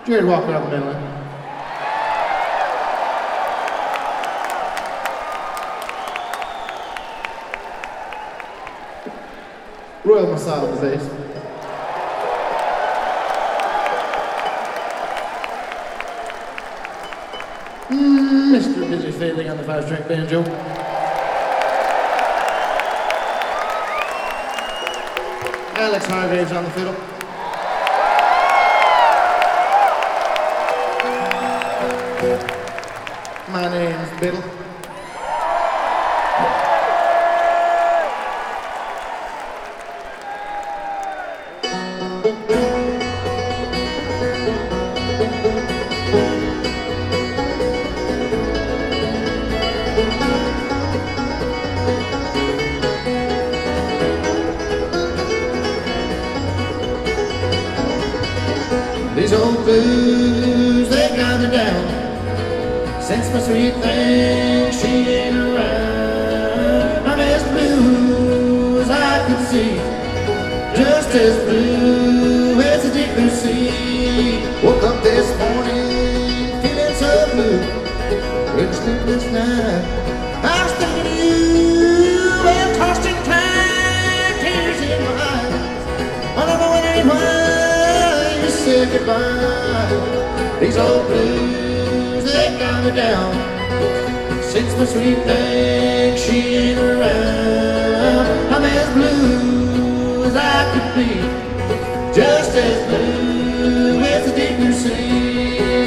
Jared Walker on the mandolin. Royal Masada on the bass. Mr. Busy Failing on the 5-string banjo. Alex Hargraves on the fiddle. My name's Biddle. These old blues, they got me down. Since my sweet thing, she ain't around. I'm as blue as I could see, just as blue as the deep blue sea. Woke up this morning feeling so blue, with a sleepless night. I was thinking of you and tossed and turned, tears in my eyes. I don't know why you said goodbye. These old blues, they got me down. Since my sweet thing, she ain't around. I'm as blue as I could be, just as blue as the deep blue sea.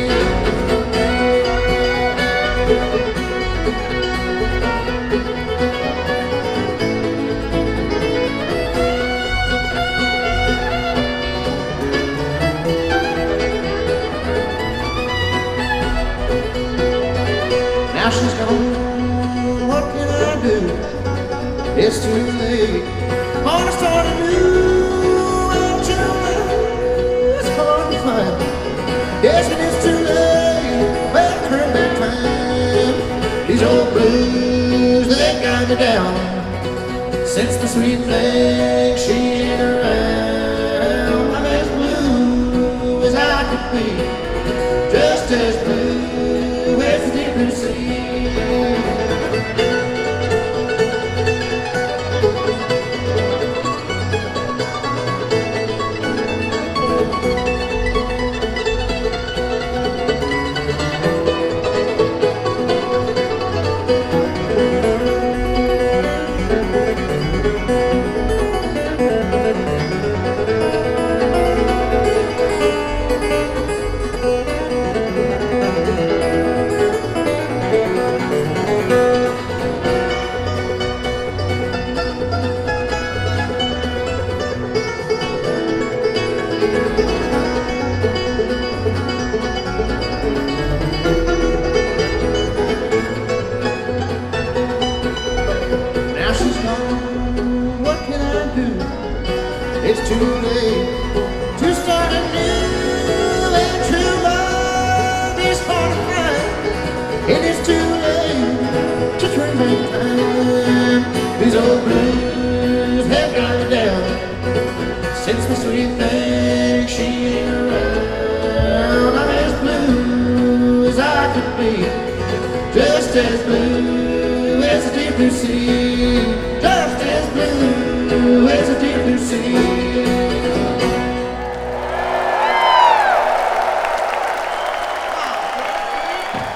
Now she's gone, what can I do? It's too late, wanna start anew. Well, true love is hard to find. Yes, it is too late, well, turn back time. These old blues, they got me down. Since my sweet thing, she ain't around. I'm as blue as I could be, just as blue as the deep blue sea. It's too late to start anew, and true love is hard to find. It is too late to turn back time. These old blues have got me down. Since my sweet thing, she ain't around. I'm as blue as I could be, just as blue as the deep blue sea, just as blue as the deep blue sea.